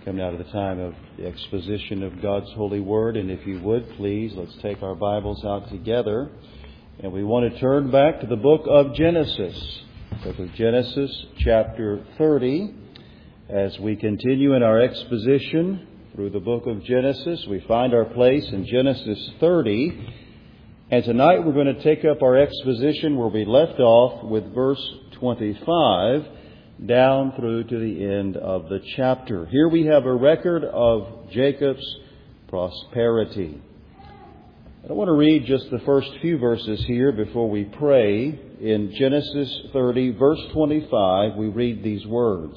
Come now to the time of the exposition of God's holy word. And if you would, please, let's take our Bibles out together. And we want to turn back to the book of Genesis. Book of Genesis, chapter 30. As we continue in our exposition through the book of Genesis, we find our place in Genesis 30. And tonight we're going to take up our exposition where we left off with verse 25 down through to the end of the chapter. Here we have a record of Jacob's prosperity. I want to read just the first few verses here before we pray. In Genesis 30, verse 25, we read these words.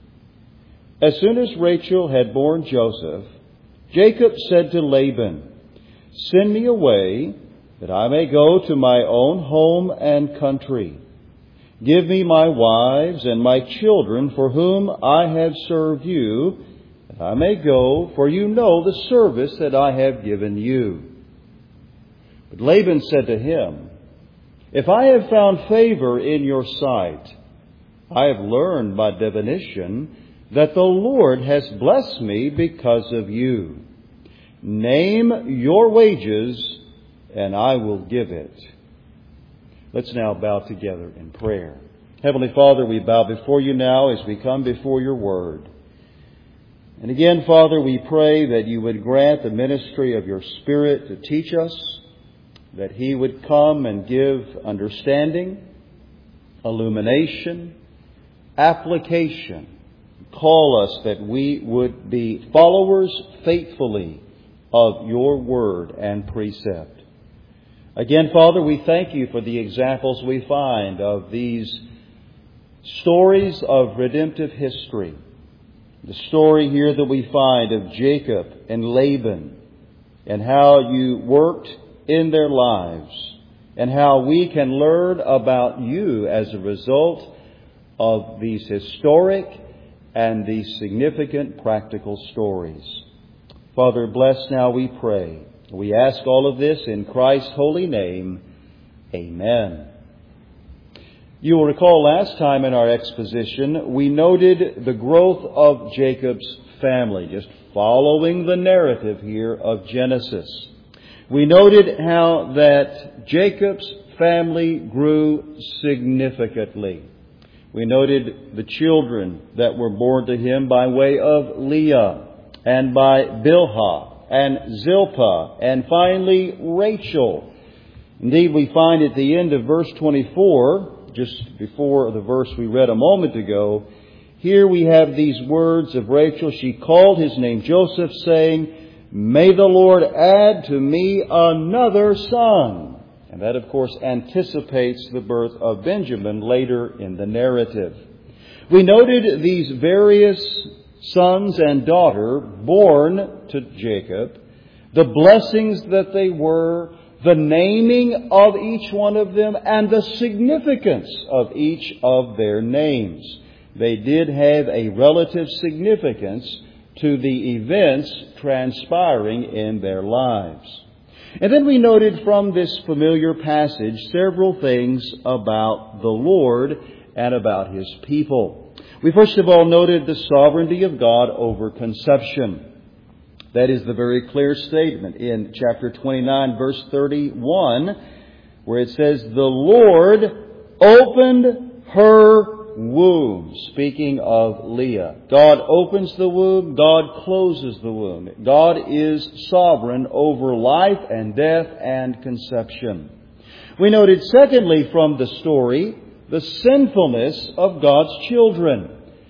As soon as Rachel had borne Joseph, Jacob said to Laban, "Send me away, that I may go to my own home and country. Give me my wives and my children for whom I have served you, that I may go, for you know the service that I have given you." But Laban said to him, "If I have found favor in your sight, I have learned by divination that the Lord has blessed me because of you. Name your wages, and I will give it." Let's now bow together in prayer. Heavenly Father, we bow before you now as we come before your word. And again, Father, we pray that you would grant the ministry of your Spirit to teach us, that He would come and give understanding, illumination, application. Call us that we would be followers faithfully of your word and precept. Again, Father, we thank you for the examples we find of these stories of redemptive history. The story here that we find of Jacob and Laban, and how you worked in their lives, and how we can learn about you as a result of these historic and these significant practical stories. Father, bless now, we pray. We ask all of this in Christ's holy name. Amen. You will recall last time in our exposition, we noted the growth of Jacob's family, just following the narrative here of Genesis. We noted how that Jacob's family grew significantly. We noted the children that were born to him by way of Leah and by Bilhah and Zilpah, and finally Rachel. Indeed, we find at the end of verse 24, just before the verse we read a moment ago, here we have these words of Rachel. She called his name Joseph, saying, "May the Lord add to me another son." And that, of course, anticipates the birth of Benjamin later in the narrative. We noted these various sons and daughter born to Jacob, the blessings that they were, the naming of each one of them, and the significance of each of their names. They did have a relative significance to the events transpiring in their lives. And then we noted from this familiar passage several things about the Lord and about His people. We first of all noted the sovereignty of God over conception. That is the very clear statement in chapter 29, verse 31, where it says, "The Lord opened her womb." Speaking of Leah. God opens the womb, God closes the womb. God is sovereign over life and death and conception. We noted secondly from the story, the sinfulness of God's children.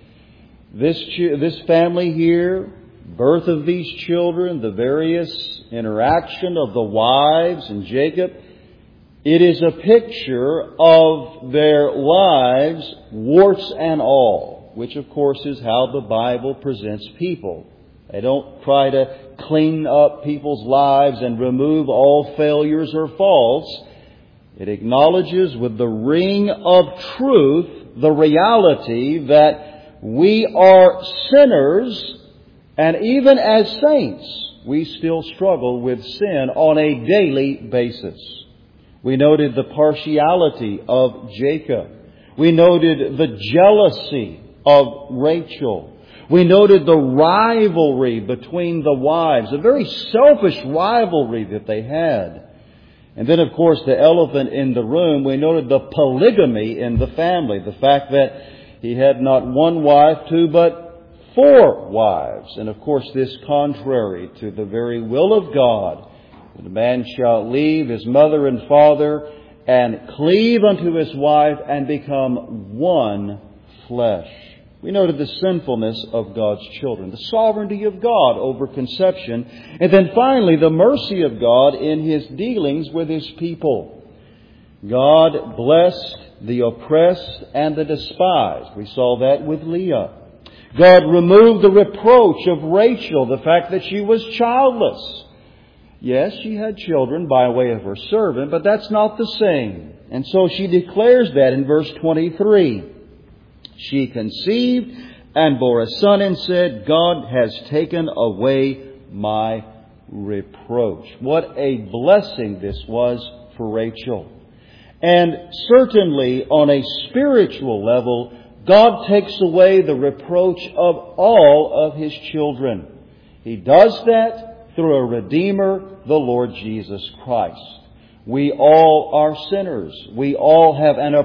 This family here, birth of these children, the various interaction of the wives and Jacob, it is a picture of their lives, warts and all, which of course is how the Bible presents people. They don't try to clean up people's lives and remove all failures or faults. It acknowledges with the ring of truth the reality that we are sinners, and even as saints, we still struggle with sin on a daily basis. We noted the partiality of Jacob. We noted the jealousy of Rachel. We noted the rivalry between the wives, a very selfish rivalry that they had. And then, of course, the elephant in the room, we noted the polygamy in the family, the fact that he had not one wife, two, but 4 wives. And, of course, this contrary to the very will of God. The man shall leave his mother and father and cleave unto his wife and become one flesh. We noted the sinfulness of God's children, the sovereignty of God over conception, and then finally the mercy of God in His dealings with His people. God blessed the oppressed and the despised. We saw that with Leah. God removed the reproach of Rachel, the fact that she was childless. Yes, she had children by way of her servant, but that's not the same. And so she declares that in verse 23. She conceived and bore a son and said, God has taken away my reproach. What a blessing this was for Rachel. And certainly on a spiritual level, God takes away the reproach of all of His children. He does that through a Redeemer, the Lord Jesus Christ. We all are sinners. We all have a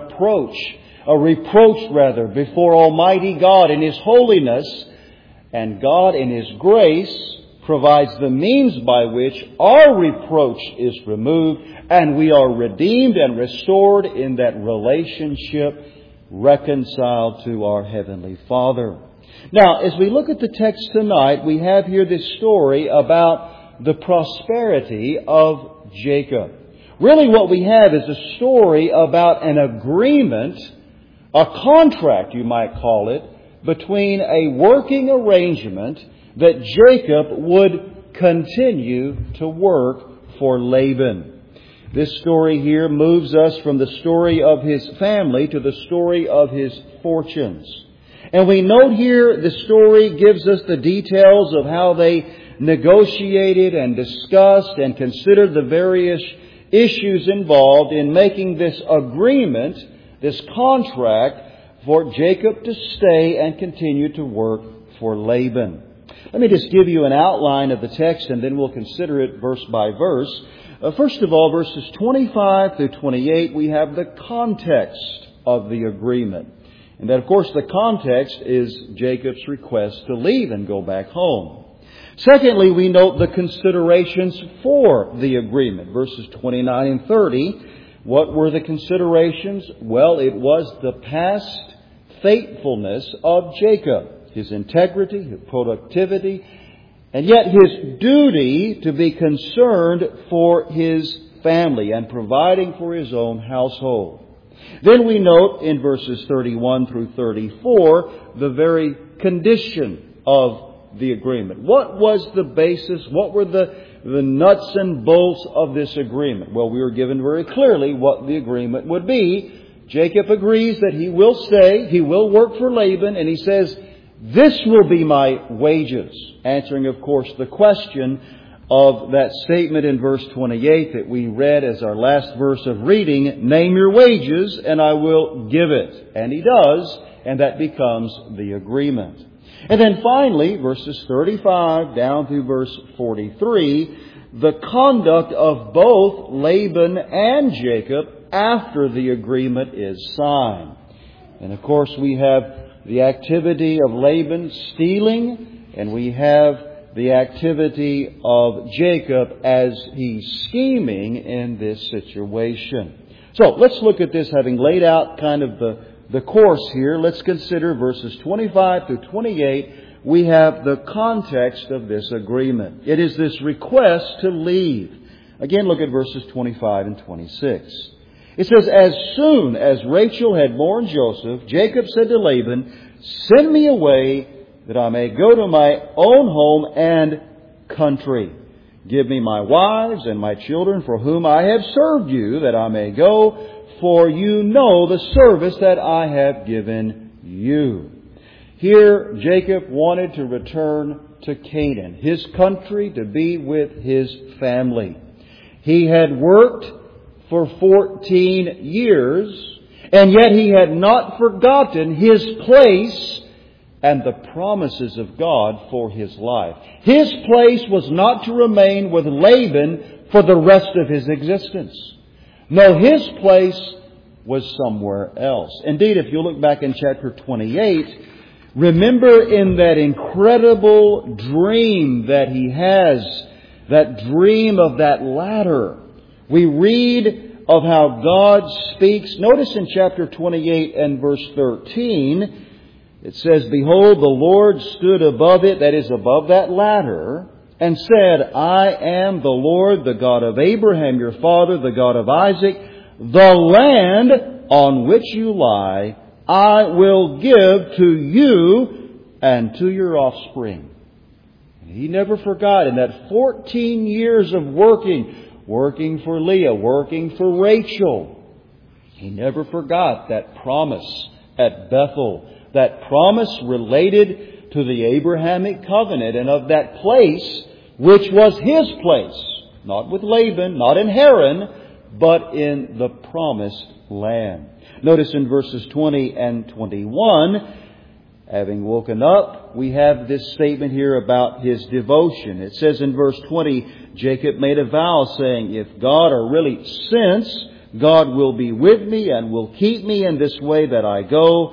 reproach before Almighty God in His holiness, and God in His grace provides the means by which our reproach is removed and we are redeemed and restored in that relationship, reconciled to our Heavenly Father. Now, as we look at the text tonight, we have here this story about the prosperity of Jacob. Really what we have is a story about an agreement, a contract, you might call it, between a working arrangement that Jacob would continue to work for Laban. This story here moves us from the story of his family to the story of his fortunes. And we note here the story gives us the details of how they negotiated and discussed and considered the various issues involved in making this agreement, this contract, for Jacob to stay and continue to work for Laban. Let me just give you an outline of the text and then we'll consider it verse by verse. First of all, verses 25 through 28, we have the context of the agreement. And that, of course, the context is Jacob's request to leave and go back home. Secondly, we note the considerations for the agreement. Verses 29 and 30. What were the considerations? Well, it was the past faithfulness of Jacob, his integrity, his productivity, and yet his duty to be concerned for his family and providing for his own household. Then we note in verses 31 through 34 the very condition of the agreement. What was the basis? What were the nuts and bolts of this agreement? Well, we were given very clearly what the agreement would be. Jacob agrees that he will stay, he will work for Laban, and he says, this will be my wages. Answering, of course, the question of that statement in verse 28 that we read as our last verse of reading, name your wages and I will give it. And he does, and that becomes the agreement. And then finally, verses 35 down through verse 43, the conduct of both Laban and Jacob after the agreement is signed. And of course we have the activity of Laban stealing, and we have the activity of Jacob as he's scheming in this situation. So let's look at this, having laid out kind of the course here. Let's consider verses 25 through 28. We have the context of this agreement. It is this request to leave. Again, look at verses 25 and 26. It says, as soon as Rachel had borne Joseph, Jacob said to Laban, send me away that I may go to my own home and country. Give me my wives and my children for whom I have served you, that I may go, for you know the service that I have given you. Here, Jacob wanted to return to Canaan, his country, to be with his family. He had worked for 14 years, and yet he had not forgotten his place and the promises of God for his life. His place was not to remain with Laban for the rest of his existence. No, his place was somewhere else. Indeed, if you look back in chapter 28, remember in that incredible dream that he has, that dream of that ladder, we read of how God speaks. Notice in chapter 28 and verse 13, it says, "Behold, the Lord stood above it," that is, above that ladder, "and said, I am the Lord, the God of Abraham, your father, the God of Isaac. The land on which you lie, I will give to you and to your offspring." He never forgot in that 14 years of working for Leah, working for Rachel. He never forgot that promise at Bethel, that promise related to the Abrahamic covenant and of that place which was his place, not with Laban, not in Haran, but in the promised land. Notice in verses 20 and 21, having woken up, we have this statement here about his devotion. It says in verse 20, Jacob made a vow saying, "If God are really since God will be with me and will keep me in this way that I go,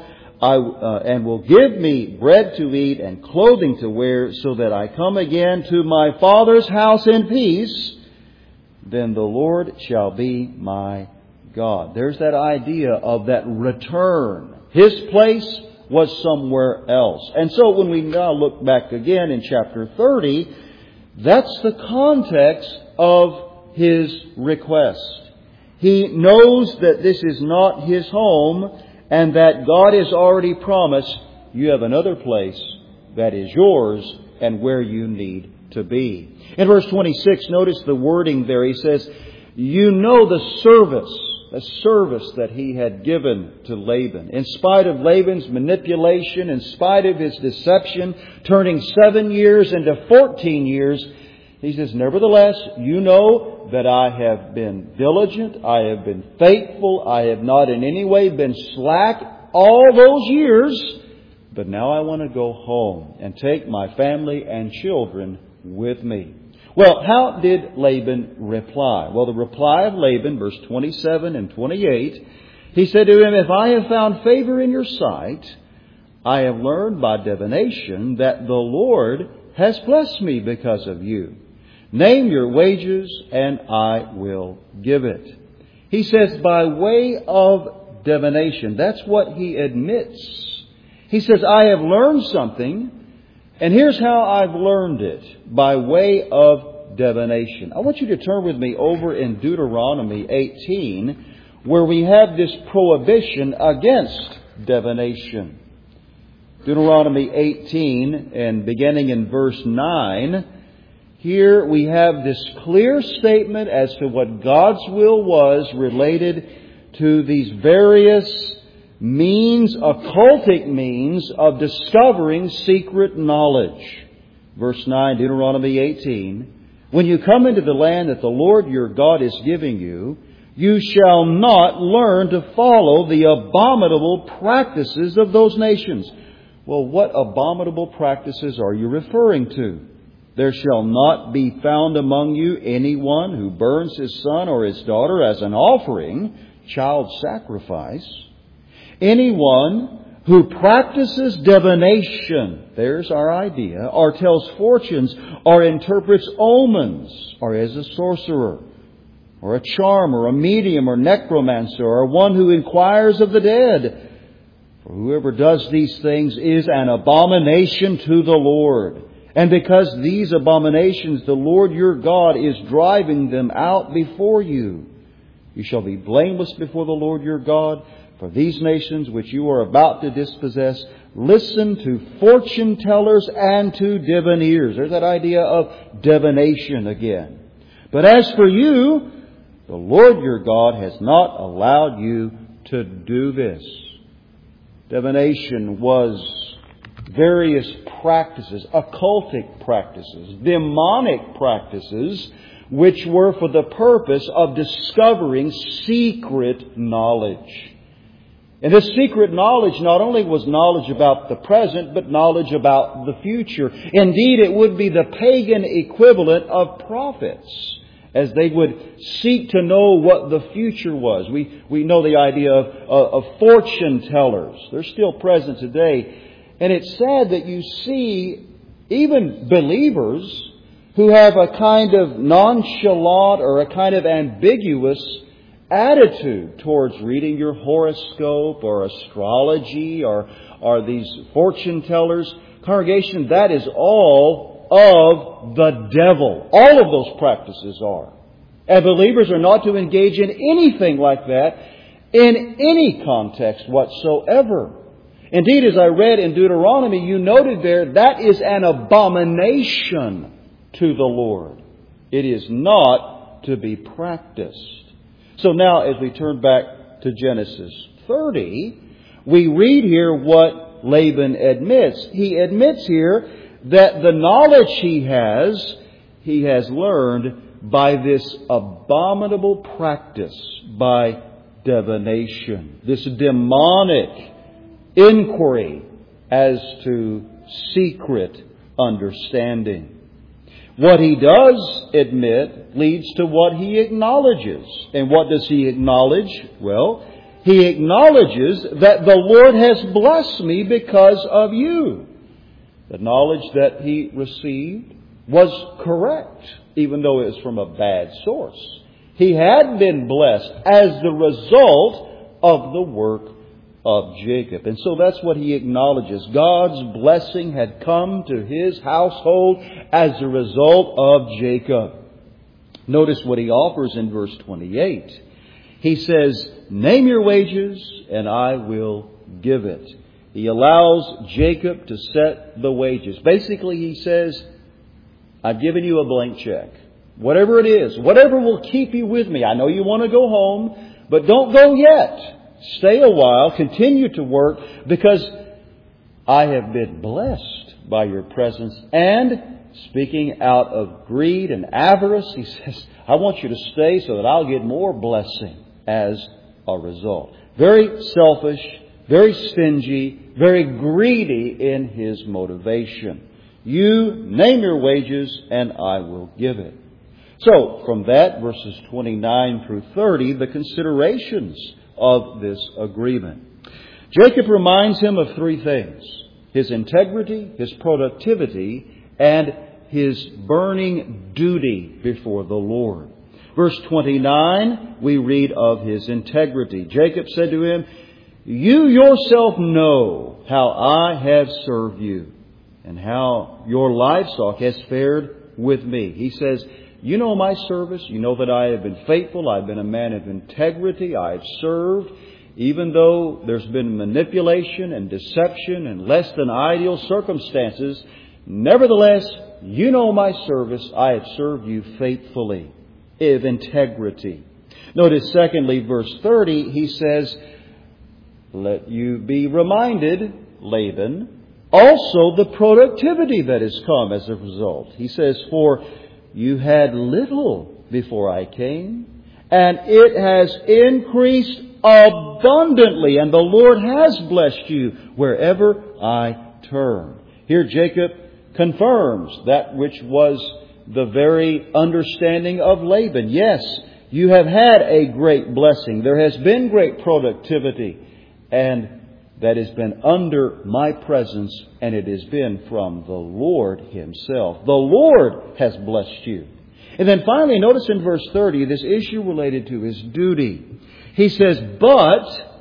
and will give me bread to eat and clothing to wear, so that I come again to my father's house in peace, then the Lord shall be my God." There's that idea of that return. His place was somewhere else. And so when we now look back again in chapter 30, that's the context of his request. He knows that this is not his home, and that God has already promised you have another place that is yours and where you need to be. In verse 26, notice the wording there. He says, "You know the service that he had given to Laban. In spite of Laban's manipulation, in spite of his deception, turning 7 years into 14 years, he says, nevertheless, you know that I have been diligent, I have been faithful, I have not in any way been slack all those years, but now I want to go home and take my family and children with me." Well, how did Laban reply? Well, the reply of Laban, verse 27 and 28, he said to him, "If I have found favor in your sight, I have learned by divination that the Lord has blessed me because of you. Name your wages, and I will give it." He says, by way of divination. That's what he admits. He says, I have learned something, and here's how I've learned it, by way of divination. I want you to turn with me over in Deuteronomy 18, where we have this prohibition against divination. Deuteronomy 18, and beginning in verse 9, here we have this clear statement as to what God's will was related to these various means, occultic means of discovering secret knowledge. Verse 9, Deuteronomy 18, "When you come into the land that the Lord your God is giving you, you shall not learn to follow the abominable practices of those nations." Well, what abominable practices are you referring to? "There shall not be found among you anyone who burns his son or his daughter as an offering, child sacrifice. Anyone who practices divination," there's our idea, "or tells fortunes, or interprets omens, or is a sorcerer, or a charmer, a medium, or necromancer, or one who inquires of the dead. For whoever does these things is an abomination to the Lord. And because these abominations the Lord your God is driving them out before you, you shall be blameless before the Lord your God. For these nations which you are about to dispossess, listen to fortune tellers and to diviners." There's that idea of divination again. "But as for you, the Lord your God has not allowed you to do this." Divination was various practices, occultic practices, demonic practices, which were for the purpose of discovering secret knowledge. And this secret knowledge not only was knowledge about the present, but knowledge about the future. Indeed, it would be the pagan equivalent of prophets, as they would seek to know what the future was. We know the idea of fortune tellers. They're still present today. And it's sad that you see even believers who have a kind of nonchalant or a kind of ambiguous attitude towards reading your horoscope or astrology or these fortune tellers. Congregation, that is all of the devil. All of those practices are. And believers are not to engage in anything like that in any context whatsoever. Indeed, as I read in Deuteronomy, you noted there, that is an abomination to the Lord. It is not to be practiced. So now, as we turn back to Genesis 30, we read here what Laban admits. He admits here that the knowledge he has learned by this abominable practice, by divination, this demonic inquiry as to secret understanding. What he does admit leads to what he acknowledges. And what does he acknowledge? Well, he acknowledges that the Lord has blessed me because of you. The knowledge that he received was correct, even though it was from a bad source. He had been blessed as the result of the work of Jacob. And so that's what he acknowledges. God's blessing had come to his household as a result of Jacob. Notice what he offers in verse 28. He says, "Name your wages, and I will give it." He allows Jacob to set the wages. Basically, he says, I've given you a blank check. Whatever it is, whatever will keep you with me. I know you want to go home, but don't go yet. Stay a while, continue to work, because I have been blessed by your presence. And speaking out of greed and avarice, he says, I want you to stay so that I'll get more blessing as a result. Very selfish, very stingy, very greedy in his motivation. You name your wages and I will give it. So, from that, verses 29 through 30, the considerations of this agreement. Jacob reminds him of three things: his integrity, his productivity, and his burning duty before the Lord. Verse 29, we read of his integrity. Jacob said to him, "You yourself know how I have served you, and how your livestock has fared with me." He says, you know my service. You know that I have been faithful. I've been a man of integrity. I've served. Even though there's been manipulation and deception and less than ideal circumstances, nevertheless, you know my service. I have served you faithfully, of integrity. Notice, secondly, verse 30, he says, let you be reminded, Laban, also the productivity that has come as a result. He says, for you had little before I came, and it has increased abundantly, and the Lord has blessed you wherever I turn. Here Jacob confirms that which was the very understanding of Laban. Yes, you have had a great blessing. There has been great productivity, and that has been under my presence, and it has been from the Lord Himself. The Lord has blessed you. And then finally, notice in verse 30, this issue related to his duty. He says, but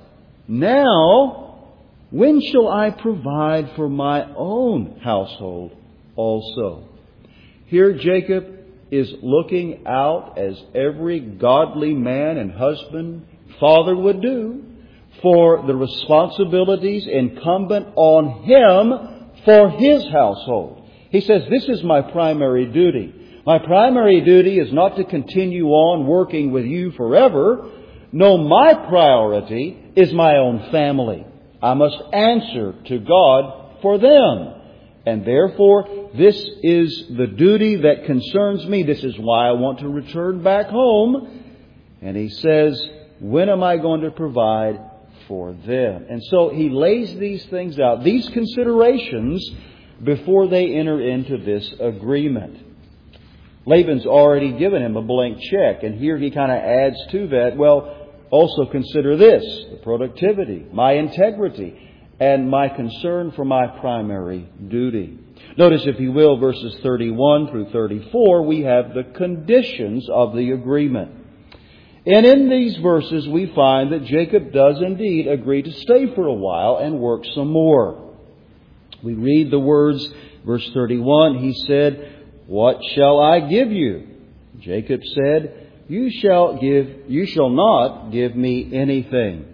now, when shall I provide for my own household also? Here Jacob is looking out, as every godly man and husband, father would do, for the responsibilities incumbent on him for his household. He says, this is my primary duty. My primary duty is not to continue on working with you forever. No, my priority is my own family. I must answer to God for them. And therefore, this is the duty that concerns me. This is why I want to return back home. And he says, when am I going to provide for them. And so he lays these things out, these considerations, before they enter into this agreement. Laban's already given him a blank check, and here he kind of adds to that, well, also consider this, the productivity, my integrity, and my concern for my primary duty. Notice, if you will, verses 31 through 34, we have the conditions of the agreement. And in these verses we find that Jacob does indeed agree to stay for a while and work some more. We read the words, verse 31, he said, "What shall I give you?" Jacob said, You shall not give me anything.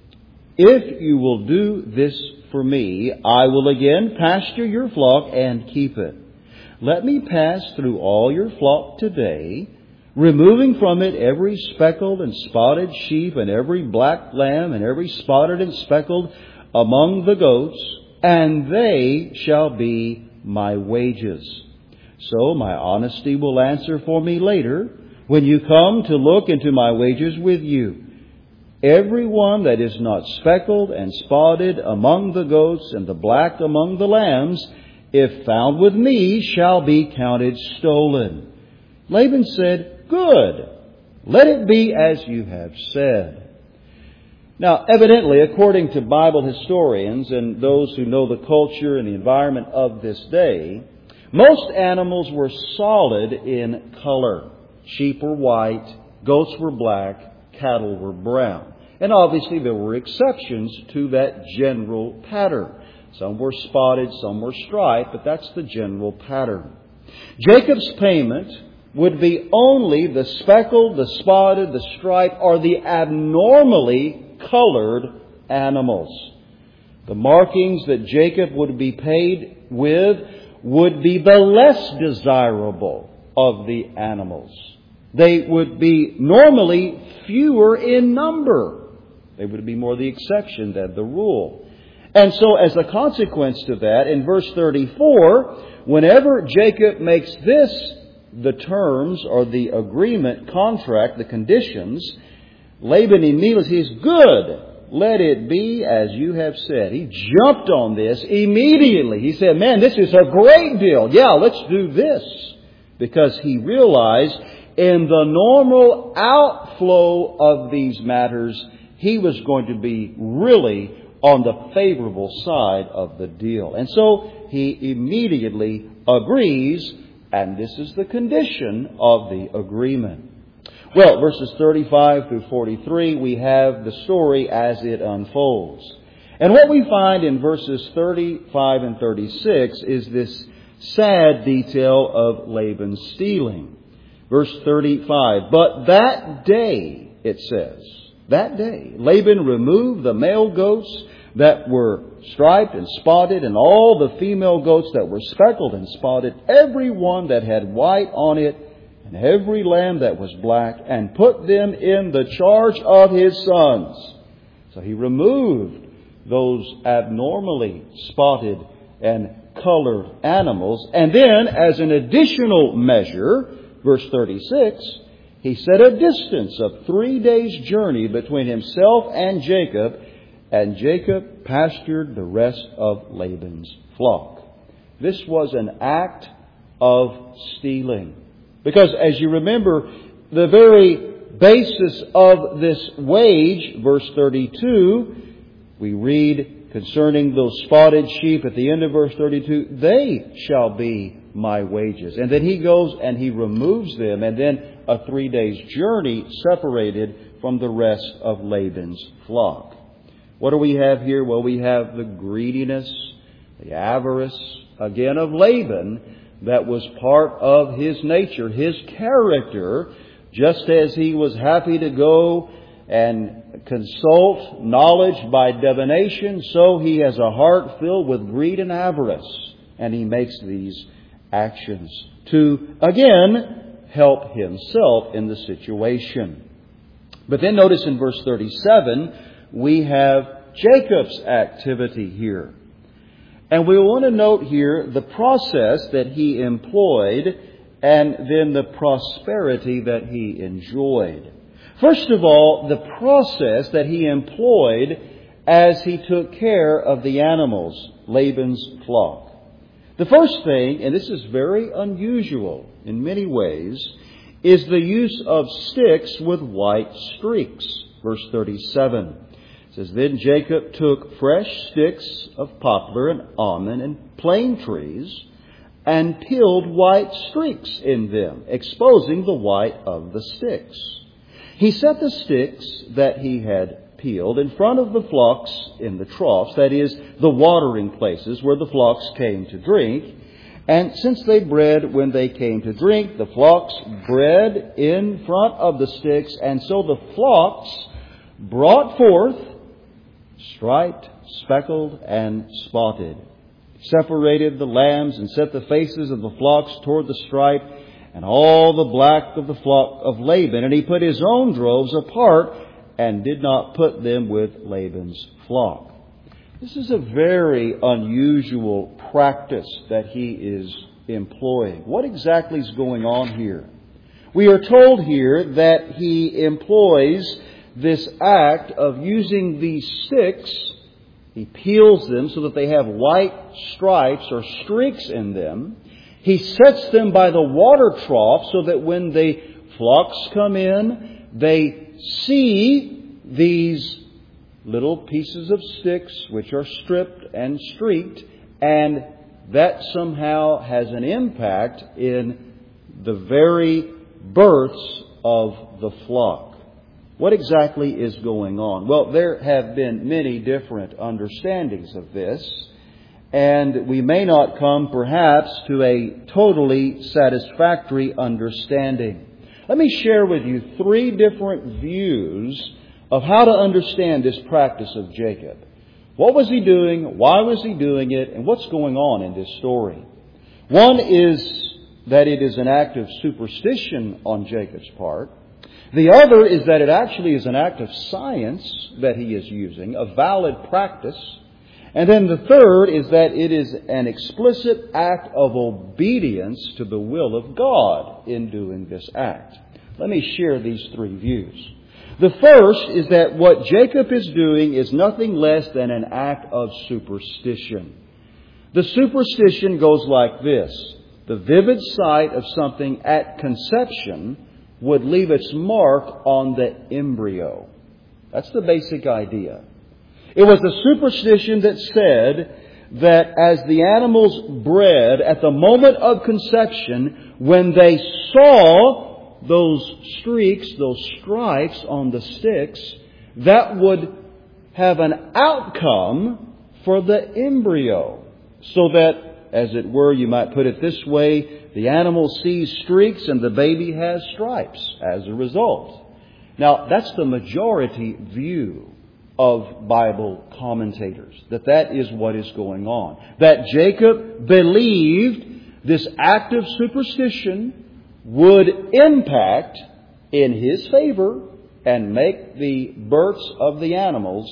If you will do this for me, I will again pasture your flock and keep it. Let me pass through all your flock today, removing from it every speckled and spotted sheep and every black lamb and every spotted and speckled among the goats, and they shall be my wages. So my honesty will answer for me later, when you come to look into my wages with you. Every one that is not speckled and spotted among the goats and the black among the lambs, if found with me, shall be counted stolen. Laban said, Good, let it be as you have said. Now, evidently, according to Bible historians and those who know the culture and the environment of this day, most animals were solid in color. Sheep were white, goats were black, cattle were brown. And obviously there were exceptions to that general pattern. Some were spotted, some were striped, but that's the general pattern. Jacob's payment would be only the speckled, the spotted, the striped, or the abnormally colored animals. The markings that Jacob would be paid with would be the less desirable of the animals. They would be normally fewer in number. They would be more the exception than the rule. And so as a consequence to that, in verse 34, whenever Jacob makes this the terms or the agreement, contract, the conditions, Laban immediately says, Good, let it be as you have said. He jumped on this immediately. He said, Man, this is a great deal. Yeah, let's do this. Because he realized in the normal outflow of these matters, he was going to be really on the favorable side of the deal. And so he immediately agrees, and this is the condition of the agreement. Well, verses 35 through 43, we have the story as it unfolds. And what we find in verses 35 and 36 is this sad detail of Laban's stealing. Verse 35, But that day, it says, that day, Laban removed the male goats that were striped and spotted, and all the female goats that were speckled and spotted, every one that had white on it, and every lamb that was black, and put them in the charge of his sons. So he removed those abnormally spotted and colored animals. And then, as an additional measure, verse 36, he set a distance of 3 days' journey between himself and Jacob pastured the rest of Laban's flock. This was an act of stealing. Because, as you remember, the very basis of this wage, verse 32, we read concerning those spotted sheep at the end of verse 32, they shall be my wages. And then he goes and he removes them, and then a 3 days journey separated from the rest of Laban's flock. What do we have here? Well, we have the greediness, the avarice, again, of Laban that was part of his nature, his character, just as he was happy to go and consult knowledge by divination, so he has a heart filled with greed and avarice. And he makes these actions to, again, help himself in the situation. But then notice in verse 37, we have Jacob's activity here. And we want to note here the process that he employed and then the prosperity that he enjoyed. First of all, the process that he employed as he took care of the animals, Laban's flock. The first thing, and this is very unusual in many ways, is the use of sticks with white streaks. Verse 37 says, Then Jacob took fresh sticks of poplar and almond and plane trees and peeled white streaks in them, exposing the white of the sticks. He set the sticks that he had peeled in front of the flocks in the troughs, that is, the watering places where the flocks came to drink. And since they bred when they came to drink, the flocks bred in front of the sticks, and so the flocks brought forth striped, speckled, and spotted. Separated the lambs and set the faces of the flocks toward the stripe, and all the black of the flock of Laban. And he put his own droves apart, and did not put them with Laban's flock. This is a very unusual practice that he is employing. What exactly is going on here? We are told here that he employs this act of using these sticks. He peels them so that they have white stripes or streaks in them. He sets them by the water trough so that when the flocks come in, they see these little pieces of sticks which are stripped and streaked, and that somehow has an impact in the very births of the flock. What exactly is going on? Well, there have been many different understandings of this, and we may not come perhaps to a totally satisfactory understanding. Let me share with you 3 different views of how to understand this practice of Jacob. What was he doing? Why was he doing it? And what's going on in this story? One is that it is an act of superstition on Jacob's part. The other is that it actually is an act of science that he is using, a valid practice. And then the third is that it is an explicit act of obedience to the will of God in doing this act. Let me share these 3 views. The first is that what Jacob is doing is nothing less than an act of superstition. The superstition goes like this. The vivid sight of something at conception would leave its mark on the embryo. That's the basic idea. It was the superstition that said that as the animals bred at the moment of conception, when they saw those streaks, those stripes on the sticks, that would have an outcome for the embryo. So that, as it were, you might put it this way, the animal sees streaks and the baby has stripes as a result. Now, that's the majority view of Bible commentators, that is what is going on. That Jacob believed this act of superstition would impact in his favor and make the births of the animals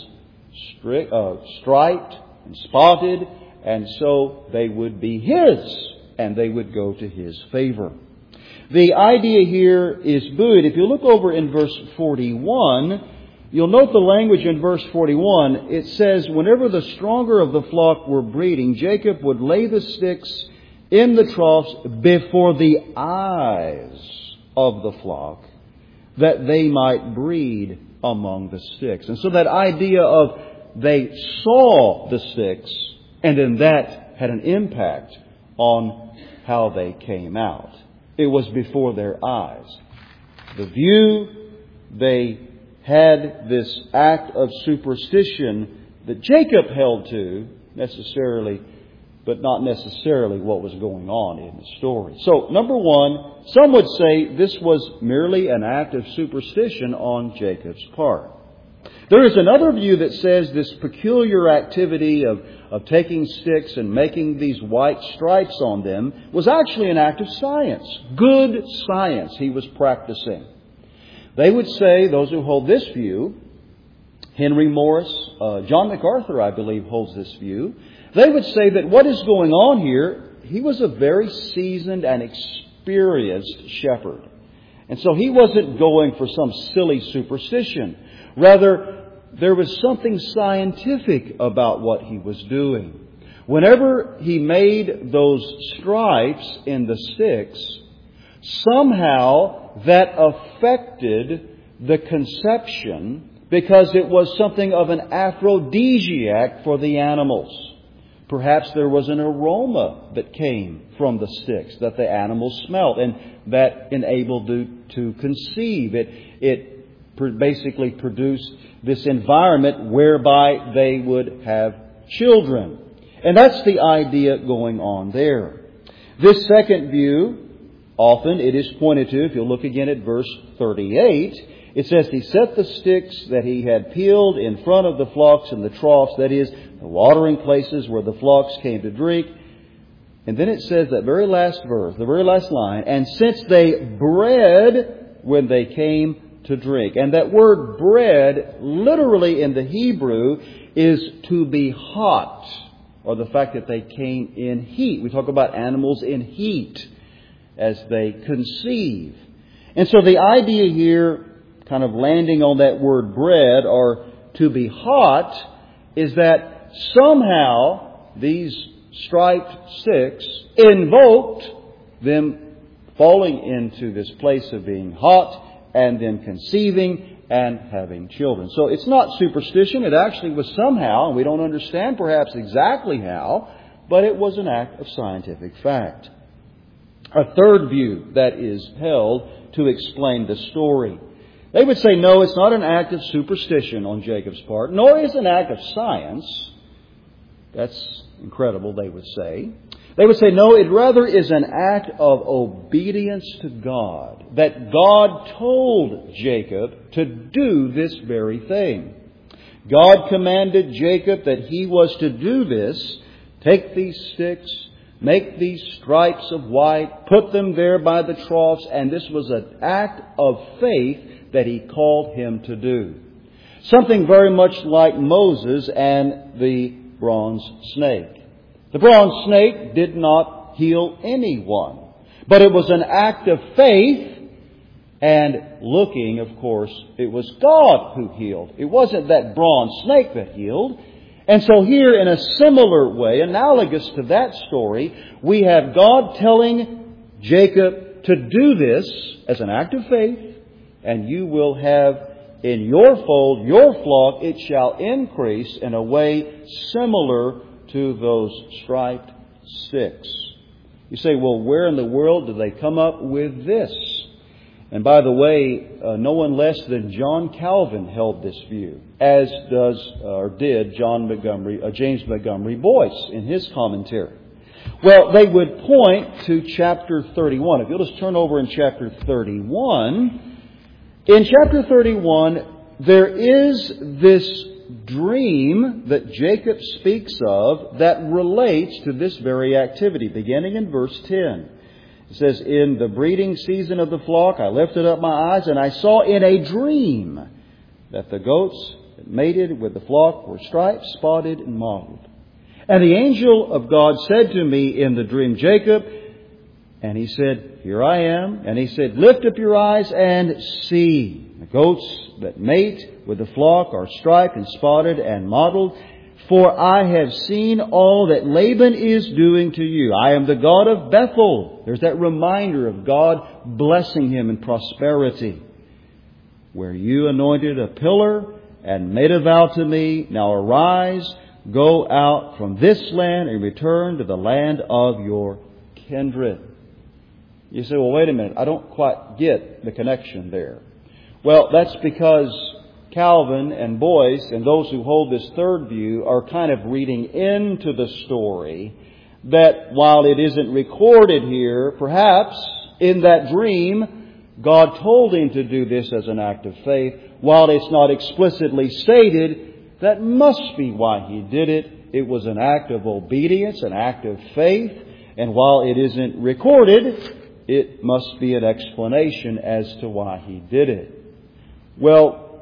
striped and spotted, and so they would be his, and they would go to his favor. The idea here is buoyed. If you look over in verse 41, you'll note the language in verse 41. It says, whenever the stronger of the flock were breeding, Jacob would lay the sticks in the troughs before the eyes of the flock, that they might breed among the sticks. And so that idea of they saw the sticks, and then that had an impact on how they came out. It was before their eyes. The view they had this act of superstition that Jacob held to necessarily, but not necessarily what was going on in the story. So, number one, some would say this was merely an act of superstition on Jacob's part. There is another view that says this peculiar activity of taking sticks and making these white stripes on them was actually an act of science. Good science he was practicing. They would say, those who hold this view, Henry Morris, John MacArthur, I believe, holds this view. They would say that what is going on here, he was a very seasoned and experienced shepherd. And so he wasn't going for some silly superstition. Rather, there was something scientific about what he was doing. Whenever he made those stripes in the sticks, somehow that affected the conception because it was something of an aphrodisiac for the animals. Perhaps there was an aroma that came from the sticks that the animals smelled and that enabled to conceive. It basically produced this environment whereby they would have children. And that's the idea going on there. This second view, often it is pointed to, if you'll look again at verse 38, it says, He set the sticks that he had peeled in front of the flocks in the troughs, that is, the watering places where the flocks came to drink. And then it says that very last verse, the very last line, and since they bred when they came to drink. And that word bred, literally in the Hebrew, is to be hot, or the fact that they came in heat. We talk about animals in heat as they conceive. And so the idea here, kind of landing on that word bred, or to be hot, is that somehow these striped sticks invoked them falling into this place of being hot and then conceiving and having children. So it's not superstition. It actually was somehow, and we don't understand perhaps exactly how, but it was an act of scientific fact. A third view that is held to explain the story. They would say, no, it's not an act of superstition on Jacob's part, nor is it an act of science. That's incredible, they would say. They would say, no, it rather is an act of obedience to God. That God told Jacob to do this very thing. God commanded Jacob that he was to do this. Take these sticks, make these stripes of white, put them there by the troughs, and this was an act of faith that he called him to do. Something very much like Moses and the bronze snake. The bronze snake did not heal anyone, but it was an act of faith, and looking, of course, it was God who healed. It wasn't that bronze snake that healed. And so here, in a similar way, analogous to that story, we have God telling Jacob to do this as an act of faith, and you will have in your fold, your flock, it shall increase in a way similar to those striped sticks. You say, well, where in the world do they come up with this? And by the way, no one less than John Calvin held this view, as did James Montgomery Boyce in his commentary. Well, they would point to chapter 31. If you'll just turn over in chapter 31. In chapter 31, there is this dream that Jacob speaks of that relates to this very activity, beginning in verse 10. It says, in the breeding season of the flock, I lifted up my eyes, and I saw in a dream that the goats that mated with the flock were striped, spotted, and mottled. And the angel of God said to me in the dream, Jacob, and he said, here I am. And he said, lift up your eyes and see. The goats that mate with the flock are striped and spotted and mottled. For I have seen all that Laban is doing to you. I am the God of Bethel. There's that reminder of God blessing him in prosperity. Where you anointed a pillar and made a vow to me. Now arise, go out from this land and return to the land of your kindred. You say, well, wait a minute. I don't quite get the connection there. Well, that's because Calvin and Boyce and those who hold this third view are kind of reading into the story that while it isn't recorded here, perhaps in that dream, God told him to do this as an act of faith. While it's not explicitly stated, that must be why he did it. It was an act of obedience, an act of faith. And while it isn't recorded, it must be an explanation as to why he did it. Well,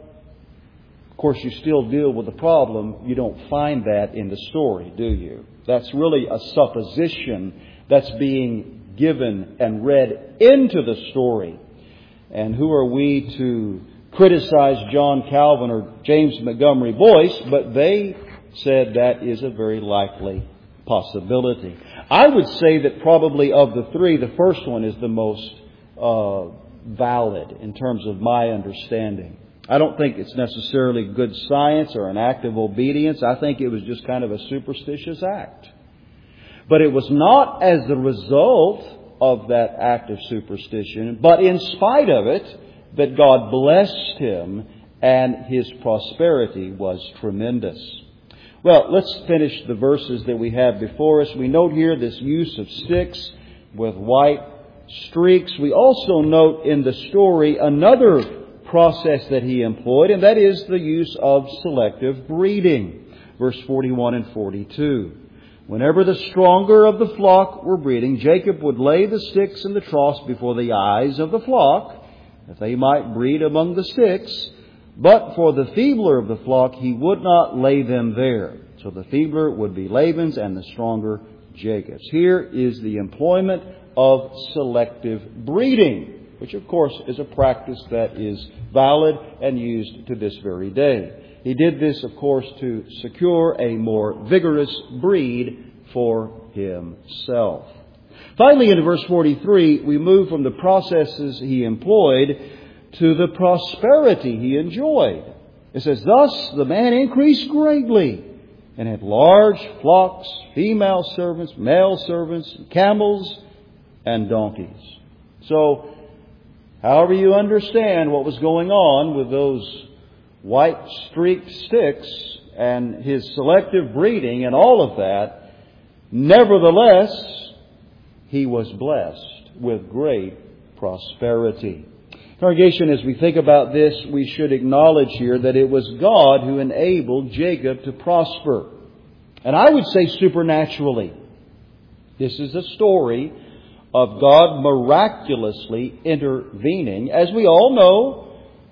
of course, you still deal with the problem. You don't find that in the story, do you? That's really a supposition that's being given and read into the story. And who are we to criticized John Calvin or James Montgomery Boyce, but they said that is a very likely possibility. I would say that probably of the three, the first one is the most valid in terms of my understanding. I don't think it's necessarily good science or an act of obedience. I think it was just kind of a superstitious act. But it was not as the result of that act of superstition, but in spite of it, that God blessed him and his prosperity was tremendous. Well, let's finish the verses that we have before us. We note here this use of sticks with white streaks. We also note in the story another process that he employed, and that is the use of selective breeding. Verse 41 and 42. Whenever the stronger of the flock were breeding, Jacob would lay the sticks in the troughs before the eyes of the flock, that they might breed among the sticks. But for the feebler of the flock, he would not lay them there. So the feebler would be Laban's and the stronger Jacob's. Here is the employment of selective breeding, which of course is a practice that is valid and used to this very day. He did this, of course, to secure a more vigorous breed for himself. Finally, in verse 43, we move from the processes he employed to the prosperity he enjoyed. It says, thus the man increased greatly and had large flocks, female servants, male servants, camels, and donkeys. So, however you understand what was going on with those white streaked sticks and his selective breeding and all of that, nevertheless, he was blessed with great prosperity. Congregation, as we think about this, we should acknowledge here that it was God who enabled Jacob to prosper. And I would say supernaturally. This is a story of God miraculously intervening, as we all know,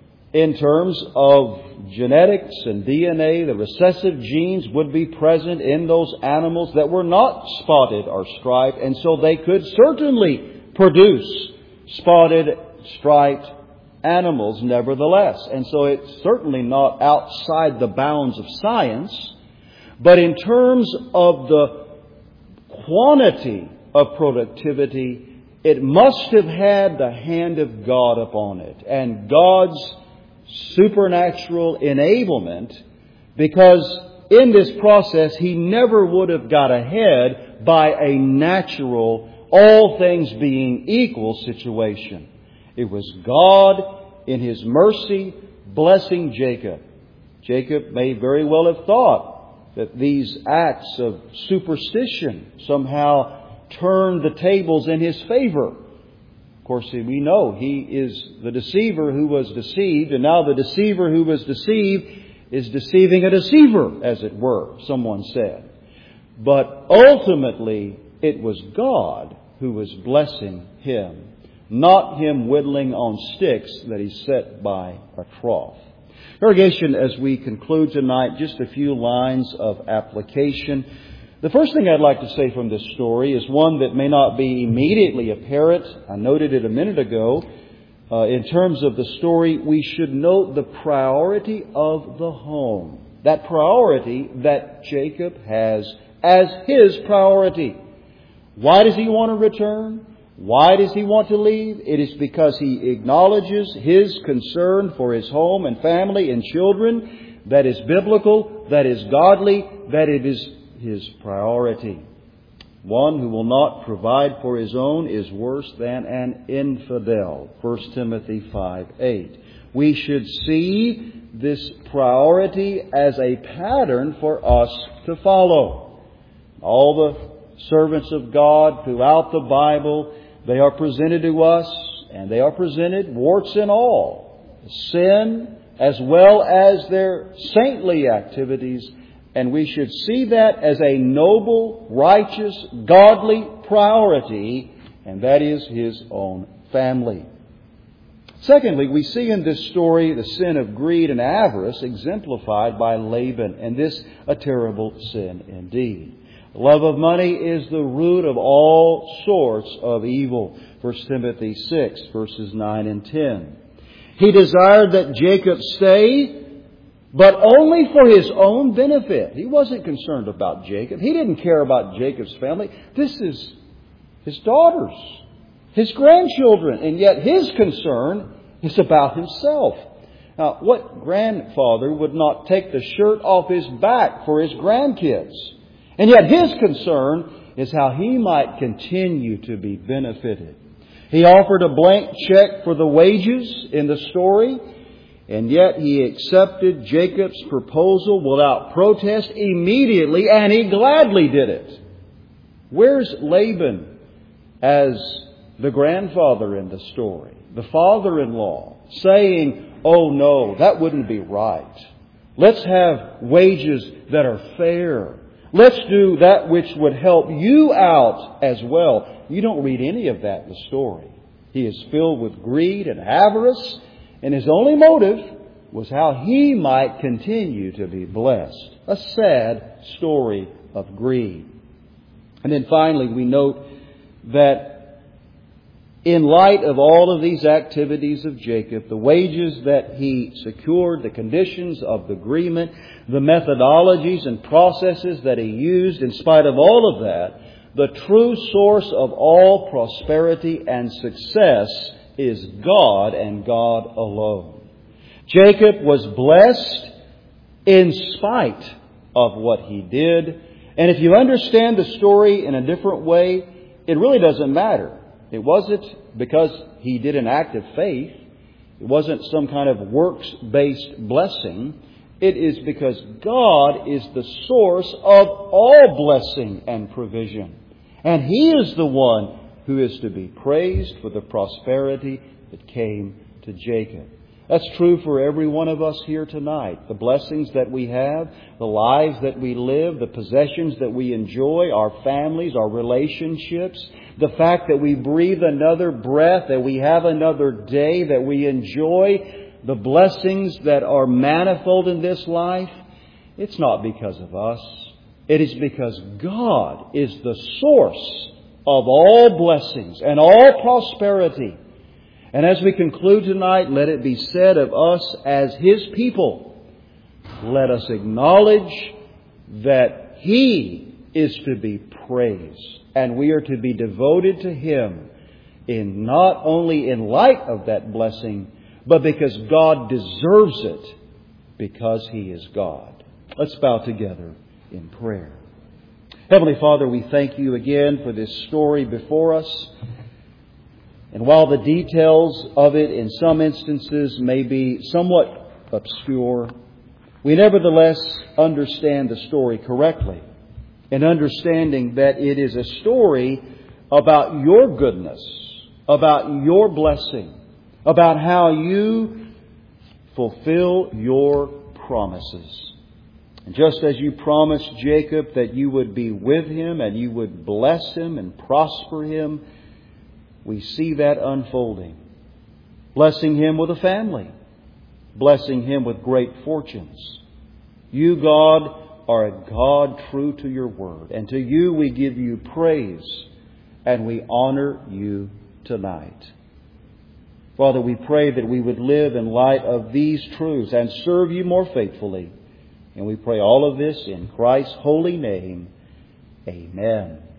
in terms of genetics and DNA. The recessive genes would be present in those animals that were not spotted or striped, and so they could certainly produce spotted, striped animals nevertheless. And so it's certainly not outside the bounds of science, but in terms of the quantity of productivity, it must have had the hand of God upon it and God's supernatural enablement, because in this process He never would have got ahead by a natural, all things being equal situation. It was God in His mercy blessing Jacob. Jacob may very well have thought that these acts of superstition somehow turned the tables in his favor. Of course, we know he is the deceiver who was deceived, and now the deceiver who was deceived is deceiving a deceiver, as it were, someone said. But ultimately, it was God who was blessing him, not him whittling on sticks that he set by a trough. Congregation, as we conclude tonight, just a few lines of application. The first thing I'd like to say from this story is one that may not be immediately apparent. I noted it a minute ago. In terms of the story, we should note the priority of the home. That priority that Jacob has as his priority. Why does he want to return? Why does he want to leave? It is because he acknowledges his concern for his home and family and children. That is biblical, that is godly, that it is his priority. One who will not provide for his own is worse than an infidel. 1 Timothy 5:8. We should see this priority as a pattern for us to follow. All the servants of God throughout the Bible, they are presented to us, and they are presented warts and all. Sin as well as their saintly activities. And we should see that as a noble, righteous, godly priority, and that is his own family. Secondly, we see in this story the sin of greed and avarice exemplified by Laban, and this a terrible sin indeed. Love of money is the root of all sorts of evil. 1 Timothy 6, verses 9 and 10. He desired that Jacob stay, but only for his own benefit. He wasn't concerned about Jacob. He didn't care about Jacob's family. This is his daughters, his grandchildren, and yet his concern is about himself. Now, what grandfather would not take the shirt off his back for his grandkids? And yet his concern is how he might continue to be benefited. He offered a blank check for the wages in the story, and yet he accepted Jacob's proposal without protest immediately, and he gladly did it. Where's Laban as the grandfather in the story, the father-in-law, saying, "Oh no, that wouldn't be right. Let's have wages that are fair. Let's do that which would help you out as well." You don't read any of that in the story. He is filled with greed and avarice, and his only motive was how he might continue to be blessed. A sad story of greed. And then finally, we note that in light of all of these activities of Jacob, the wages that he secured, the conditions of the agreement, the methodologies and processes that he used, in spite of all of that, the true source of all prosperity and success is God and God alone. Jacob was blessed in spite of what he did. And if you understand the story in a different way, it really doesn't matter. It wasn't because he did an act of faith. It wasn't some kind of works-based blessing. It is because God is the source of all blessing and provision. And He is the one who is to be praised for the prosperity that came to Jacob. That's true for every one of us here tonight. The blessings that we have, the lives that we live, the possessions that we enjoy, our families, our relationships, the fact that we breathe another breath, that we have another day, that we enjoy the blessings that are manifold in this life, it's not because of us. It is because God is the source of all blessings and all prosperity. And as we conclude tonight, let it be said of us as His people, let us acknowledge that He is to be praised. And we are to be devoted to Him in not only in light of that blessing, but because God deserves it, because He is God. Let's bow together in prayer. Heavenly Father, we thank You again for this story before us. And while the details of it in some instances may be somewhat obscure, we nevertheless understand the story correctly, in understanding that it is a story about Your goodness, about Your blessing, about how You fulfill Your promises. And just as You promised Jacob that You would be with him and You would bless him and prosper him, we see that unfolding. Blessing him with a family. Blessing him with great fortunes. You, God, are a God true to Your word. And to You we give You praise and we honor You tonight. Father, we pray that we would live in light of these truths and serve You more faithfully. And we pray all of this in Christ's holy name. Amen.